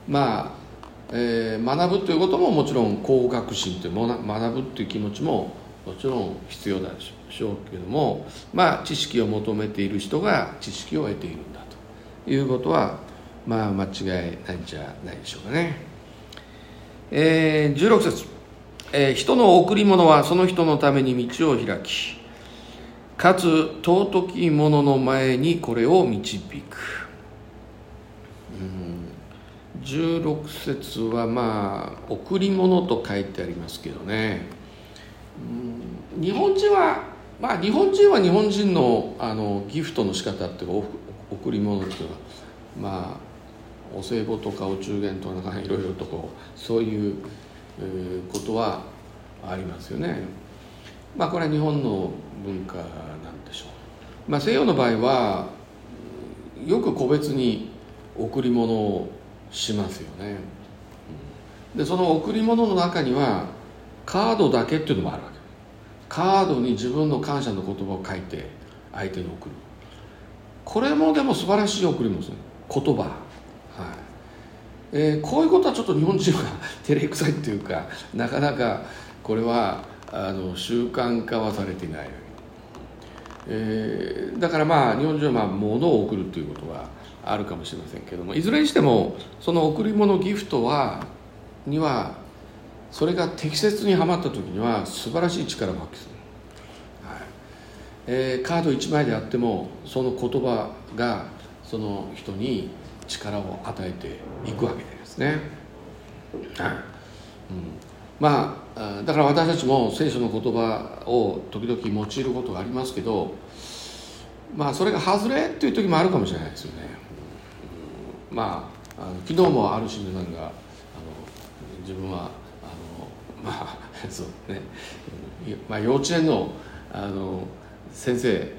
[SPEAKER 1] 学ぶということももちろん向学心という学ぶという気持ちももちろん必要でしょうけれども、知識を求めている人が知識を得ているんだということは間違いないんじゃないでしょうかね。16節、人の贈り物はその人のために道を開き、かつ尊き者の前にこれを導く。16節は贈り物と書いてありますけどね、日本人は日本人のギフトの仕方っていうか、贈り物っていうのはお歳暮とかお中元とかいろいろとそういうことはありますよね。これは日本の文化なんでしょう。西洋の場合はよく個別に贈り物をしますよね。でその贈り物の中にはカードだけっていうのもあるわけ。カードに自分の感謝の言葉を書いて相手に送る。これもでも素晴らしい贈り物ですね。言葉、こういうことはちょっと日本人は照れくさいっていうか、なかなかこれは習慣化はされていない、だから日本人は物を贈るということはあるかもしれませんけども、いずれにしてもその贈り物ギフトにはそれが適切にはまった時には素晴らしい力を発揮する、カード1枚であってもその言葉がその人に力を与えていくわけですね。だから私たちも聖書の言葉を時々用いることがありますけど、それが外れっていう時もあるかもしれないですよね。昨日もある信者さんが自分はそうね、幼稚園の先生、だ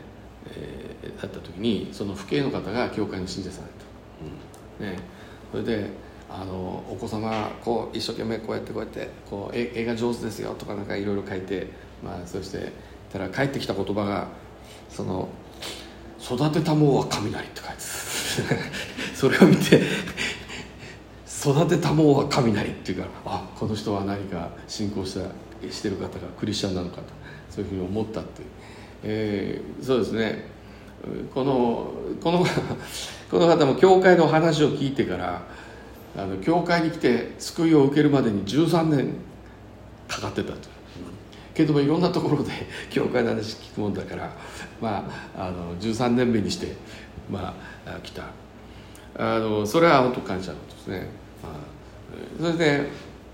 [SPEAKER 1] った時にその父兄の方が教会の信者さんだった、それでお子様こう一生懸命こうやって絵が上手ですよとかなんかいろいろ書いて、そしてたら帰ってきた言葉が育てたもんは雷って書いてそれを見て育てたもんは雷っていうからこの人は何か信仰してる方がクリスチャンなのかとそういうふうに思ったっていう、そうですねこの方も教会の話を聞いてから教会に来て救いを受けるまでに13年かかってたとけどもいろんなところで教会の話聞くもんだから13年目にして来たそれは本当感謝なんですね。それで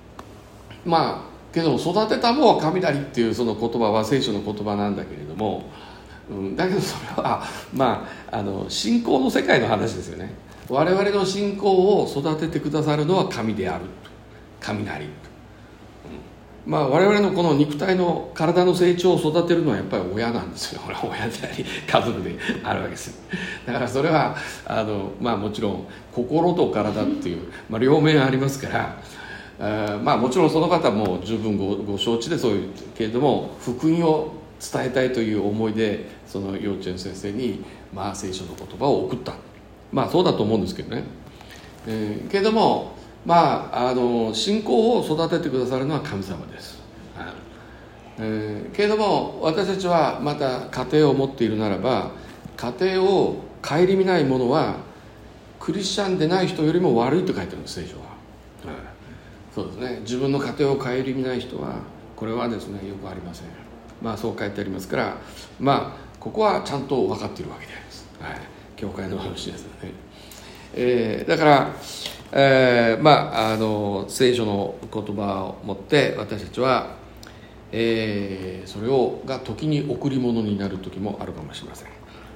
[SPEAKER 1] けども育てたもんは雷っていうその言葉は聖書の言葉なんだけれども、だけどそれは信仰の世界の話ですよね。我々の信仰を育ててくださるのは神である雷、我々のこの肉体の体の成長を育てるのはやっぱり親なんですよ。親であり家族であるわけですよ。だからそれはもちろん心と体っていう、両面ありますからもちろんその方も十分ご承知でそういうけれども福音を伝えたいという思いでその幼稚園先生に聖書の言葉を送った、そうだと思うんですけどね、けれども信仰を育ててくださるのは神様です、けれども私たちはまた家庭を持っているならば家庭を顧みない者はクリスチャンでない人よりも悪いと書いてるんです聖書は、そうですね。自分の家庭を顧みない人はこれはですねよくありません。そう書いてありますからここはちゃんと分かっているわけであります、教会の話ですよね、だから聖書の言葉を持って私たちは、それが時に贈り物になる時もあるかもしれません、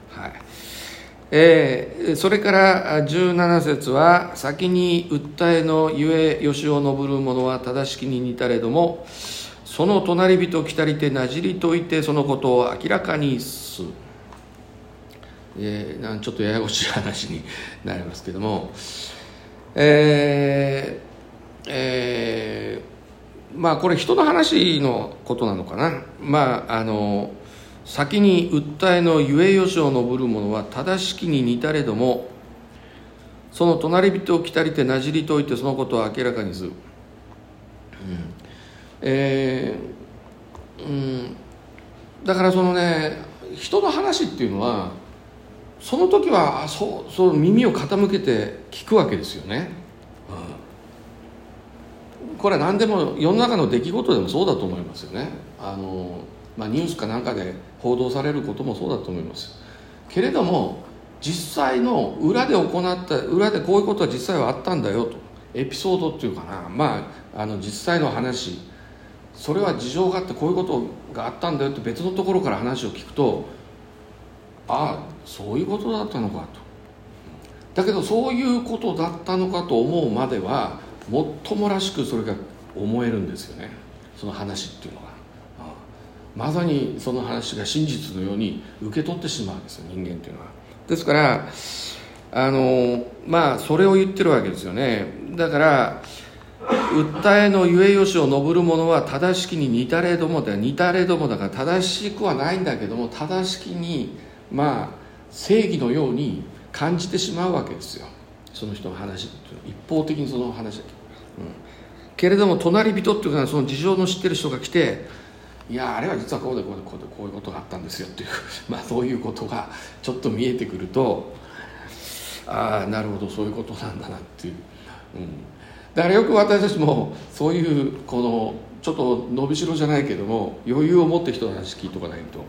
[SPEAKER 1] それから17節は先に訴えのゆえよしを述ぶる者は正しきに似たれどもその隣人来たりてなじりといてそのことを明らかにす、ちょっとややこしい話になりますけども、これ人の話のことなのかな。先に訴えのゆえよしを述ぶる者は正しきに似たれどもその隣人を来たりてなじりといてそのことを明らかにする、だからそのね人の話っていうのはその時はそう耳を傾けて聞くわけですよね、これは何でも世の中の出来事でもそうだと思いますよね。ニュースかなんかで報道されることもそうだと思いますけれども実際の裏でこういうことは実際はあったんだよとエピソードっていうかな実際の話それは事情があってこういうことがあったんだよって別のところから話を聞くとそういうことだったのかとだけどそういうことだったのかと思うまではもっともらしくそれが思えるんですよね。その話っていうのがまさにその話が真実のように受け取ってしまうんですよ人間っていうのは。ですからそれを言ってるわけですよね。だから訴えのゆえよしを述ぶる者は正しきに似たれどもだから正しくはないんだけども正しきに正義のように感じてしまうわけですよ。その人の話っていうのは一方的にその話だけれども隣人っていうのはその事情の知ってる人が来てあれは実はこういうことがあったんですよっていうそういうことがちょっと見えてくるとなるほどそういうことなんだなっていう、だからよく私たちもそういうこのちょっと伸びしろじゃないけども余裕を持って人の話聞いとかないと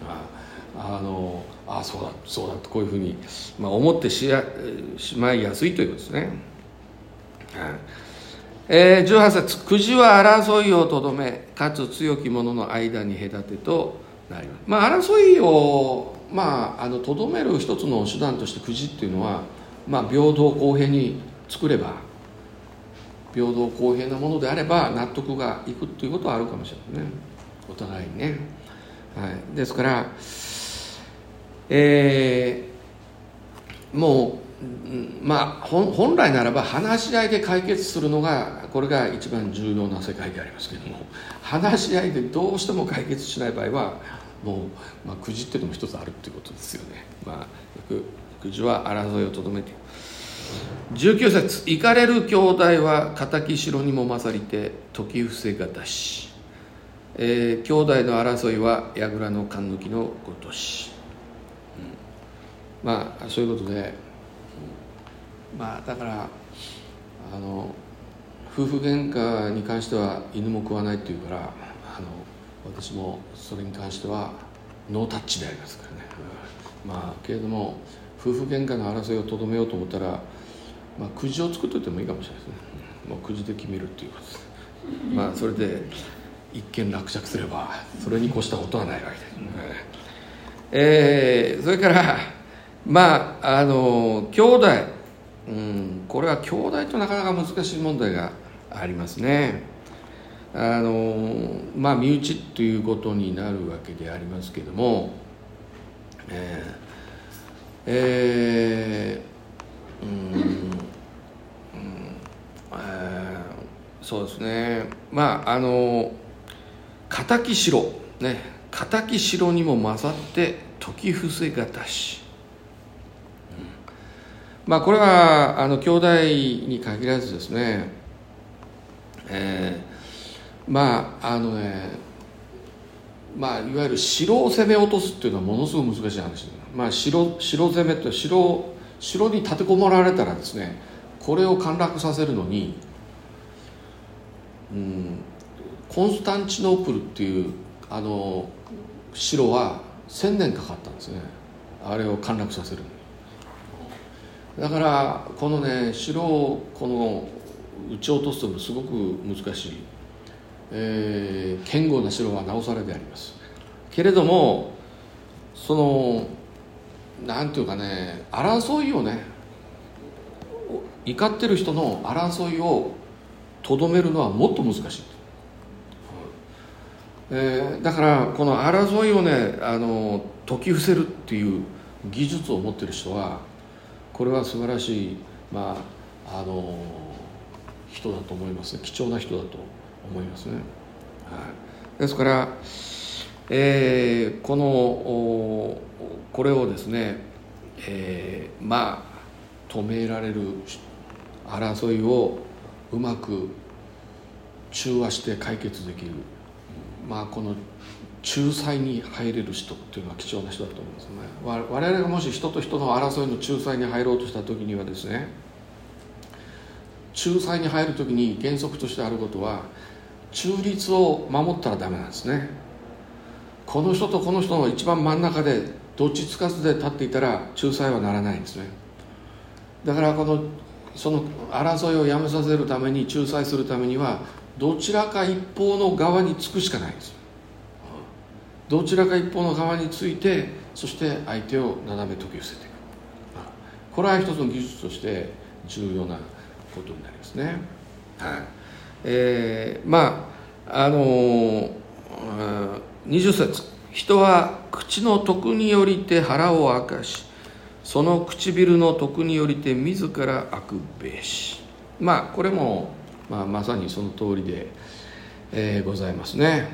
[SPEAKER 1] そうだとこういうふうに、思ってしまいやすいということですね。18節くじは争いをとどめかつ強き者の間に隔てとなります。争いをとどめる一つの手段としてくじっていうのは、平等公平に作れば平等公平なものであれば納得がいくっていうことはあるかもしれないねお互いにね、ですからもう本来ならば話し合いで解決するのがこれが一番重要な世界でありますけれども、話し合いでどうしても解決しない場合はもう、くじっていうのも一つあるっていうことですよね。くじは争いをとどめている。19節、行かれる兄弟は敵城にも勝りて時伏せがたし、兄弟の争いは櫓の勘抜きのごとし、そういうことで、だから夫婦喧嘩に関しては犬も食わないっていうから、私もそれに関してはノータッチでありますからね。けれども夫婦喧嘩の争いをとどめようと思ったら、くじを作っといてもいいかもしれないですね。もうくじで決めるっていうことです。それで一件落着すればそれに越したことはないわけです。それから兄弟、これは兄弟となかなか難しい問題がありますね。身内ということになるわけでありますけれども、そうですね。敵城ね、敵城にも勝って時伏せがたし、これは兄弟に限らずですね、いわゆる城を攻め落とすっていうのはものすごく難しい話です。城攻めって城に立てこもられたらですね、これを陥落させるのに、コンスタンチノープルっていう城は1000年かかったんですね、あれを陥落させるのに。だからこのね、城を撃ち落とすのもすごく難しい、堅固な城はなおさらでありますけれども、なんていうかね、争いをね、怒ってる人の争いをとどめるのはもっと難しい。だからこの争いをね、解き伏せるっていう技術を持っている人は、これは素晴らしい、人だと思いますね。貴重な人だと思いますね。ですから、これをですね、止められる争いをうまく中和して解決できる、この仲裁に入れる人っていうのは貴重な人だと思いますね。我々がもし人と人の争いの仲裁に入ろうとした時にはですね、仲裁に入る時に原則としてあることは、中立を守ったらダメなんですね。この人とこの人の一番真ん中でどっちつかずで立っていたら仲裁はならないんですね。だからその争いをやめさせるために、仲裁するためにはどちらか一方の側につくしかないんです。どちらか一方の側について、そして相手をなだめ解き伏せていく。これは一つの技術として重要なことになりますね。20節、人は口の徳によりて腹を明かし、その唇の徳によりて自らあくべし。これも、まさにその通りで、ございますね。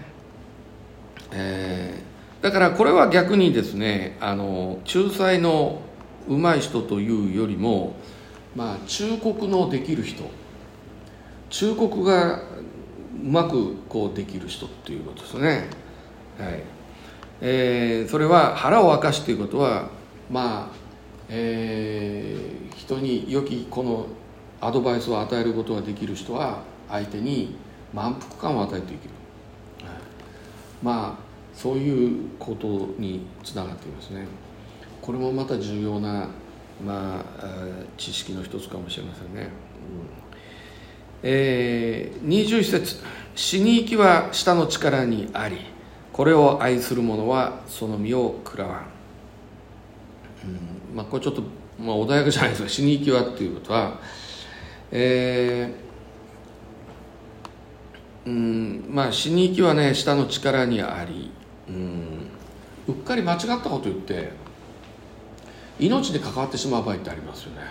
[SPEAKER 1] だからこれは逆にですね、仲裁のうまい人というよりも、忠告のできる人、忠告がうまくできる人っていうことですね。それは腹を明かしということは、人に良きこのアドバイスを与えることができる人は、相手に満腹感を与えていける、そういうことにつながっていますね。これもまた重要な、知識の一つかもしれませんね。21節、死に行きは舌の力にあり、これを愛する者はその身を食らわん。これちょっと、穏やかじゃないですか。死に行きはっていうことは、死に行きはね、舌の力にあり、うっかり間違ったこと言って命に関わってしまう場合ってありますよね。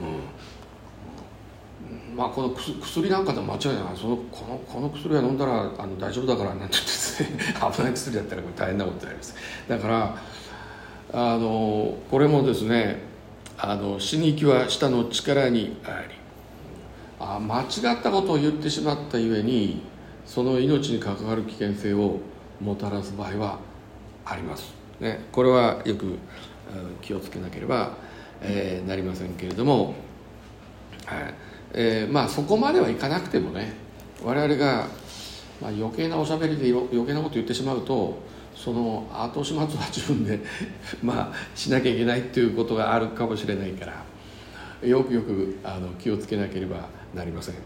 [SPEAKER 1] この薬なんかでも間違いない、この薬は飲んだら大丈夫だからなんて言ってですね危ない薬だったらこれ大変なことになります。だからこれもですね、死に行きは舌の力にあり、間違ったことを言ってしまったゆえにその命に関わる危険性をもたらす場合はあります、ね、これはよく気をつけなければ、なりませんけれども、そこまではいかなくてもね、我々が、余計なおしゃべりで余計なこと言ってしまうと、その後始末は自分でしなきゃいけないっていうことがあるかもしれないから、よく気をつけなければなりません。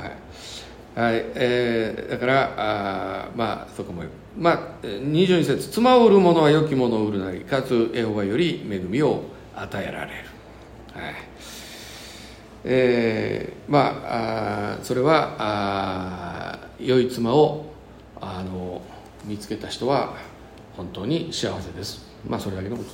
[SPEAKER 1] だからそこも22節、妻を売る者は良きものを売るなり、かつエホバより恵みを与えられる。それは良い妻を見つけた人は本当に幸せです。それだけのこと、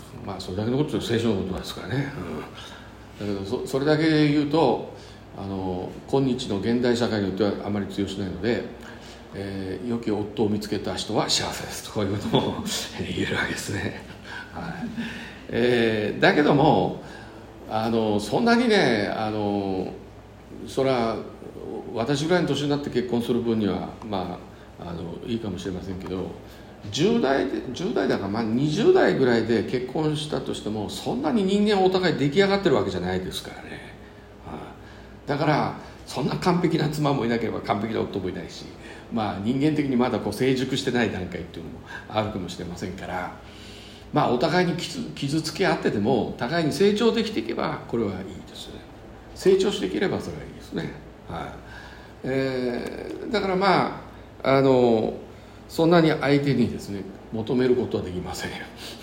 [SPEAKER 1] それだけのことは聖書のことですからね、だけどそれだけで言うと今日の現代社会によってはあまり通用しないので、良き夫を見つけた人は幸せですと、こういうことも言えるわけですね。だけどもそんなにね、それは私ぐらいの年になって結婚する分にはいいかもしれませんけど、10代だから20代ぐらいで結婚したとしても、そんなに人間はお互い出来上がってるわけじゃないですからね。だからそんな完璧な妻もいなければ完璧な夫もいないし、人間的にまだ成熟してない段階っていうのもあるかもしれませんから、お互いに傷つけ合ってても互いに成長できていけばこれはいいですね。成長していければそれはいいですね。だからそんなに相手にですね求めることはできませんよ。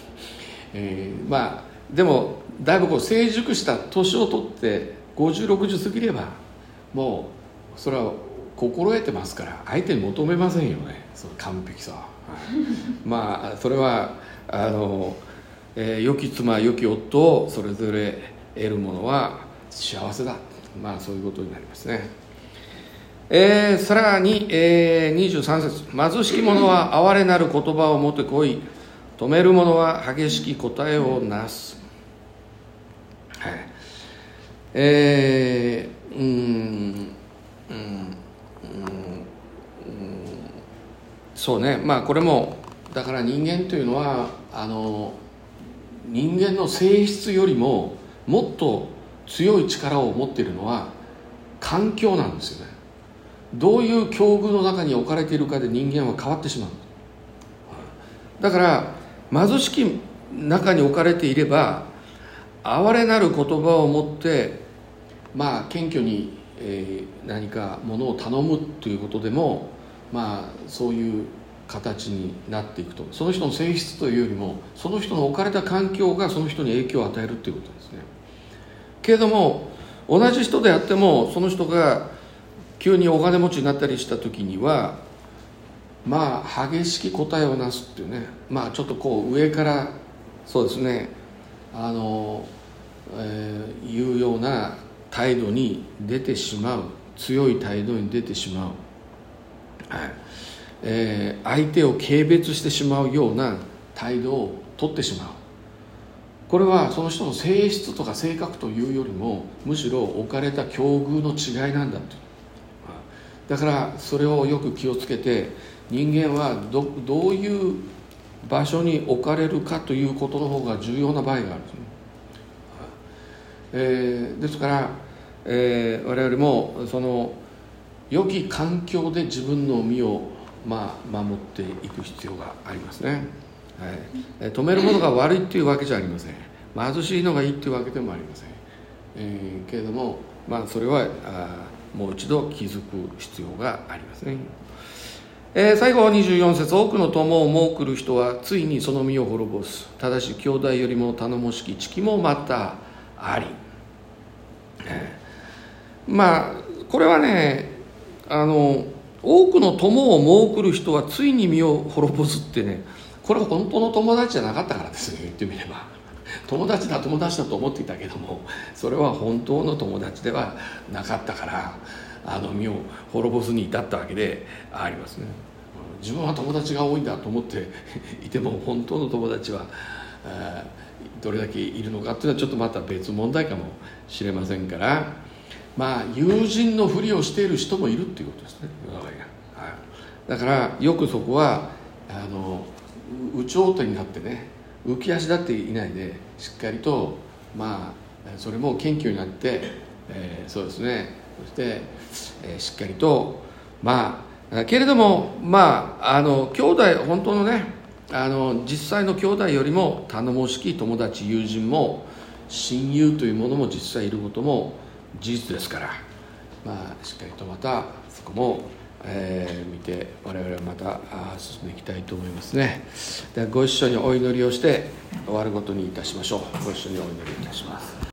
[SPEAKER 1] でもだいぶ成熟した年を取って50、60過ぎればもうそれは心得てますから相手に求めませんよね、その完璧さは。それは良き妻良き夫をそれぞれ得る者は幸せだ、そういうことになりますね。さらに、23節、貧しき者は哀れなる言葉を持ってこい、止める者は激しき答えをなす。そうね、これもだから人間というのは人間の性質よりももっと強い力を持っているのは環境なんですよね。どういう境遇の中に置かれているかで人間は変わってしまう。だから貧しき中に置かれていれば哀れなる言葉を持って謙虚に、何かものを頼むということでもそういう形になっていくと、その人の性質というよりもその人の置かれた環境がその人に影響を与えるということですね。けれども同じ人であってもその人が急にお金持ちになったりした時には激しき答えをなすっていうね、ちょっと上からそうですねいうような態度に出てしまう、強い態度に出てしまう、相手を軽蔑してしまうような態度を取ってしまう。これはその人の性質とか性格というよりもむしろ置かれた境遇の違いなんだと。だからそれをよく気をつけて、人間は どういう場所に置かれるかということの方が重要な場合があるんですね。ですから、我々もその良き環境で自分の身を守っていく必要がありますね。止めるものが悪いっていうわけじゃありません。貧しいのがいいっていうわけでもありません。けれども、それはもう一度気づく必要がありますね。最後24節、多くの友を設くる人はついにその身を滅ぼす。ただし兄弟よりも頼もしき知もまたあり。これはね、多くの友を設くる人はついに身を滅ぼすってね、これは本当の友達じゃなかったからですよ、言ってみれば。 友達だと思っていたけども、それは本当の友達ではなかったから、身を滅ぼすに至ったわけでありますね。自分は友達が多いんだと思っていても、本当の友達はどれだけいるのかっていうのはちょっとまた別問題かもしれませんから、友人のふりをしている人もいるっていうことですね、世の中には。だからよくそこは有頂天になってね、浮き足立っていないで、しっかりとそれも謙虚になって、そうですね、そして、しっかりとけれども兄弟、本当のね実際の兄弟よりも頼もしき友達、友人も親友というものも実際いることも事実ですから、しっかりとまたそこも見て、我々はまた進んでいきたいと思いますね。ではご一緒にお祈りをして終わることにいたしましょう。ご一緒にお祈りいたします。